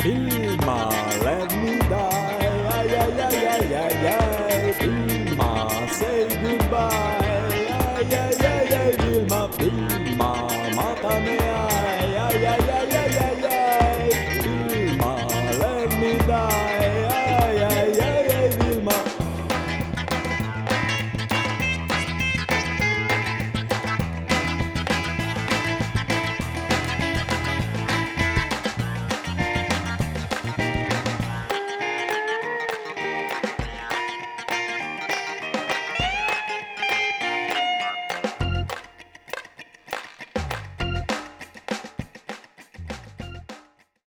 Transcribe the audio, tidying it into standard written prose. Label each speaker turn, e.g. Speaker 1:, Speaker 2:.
Speaker 1: Vilma, let me die. Ay, ay, ay, ay, ay, ay. Vilma, say goodbye. Ay, ay, ay, ay, Vilma, Vilma, mátame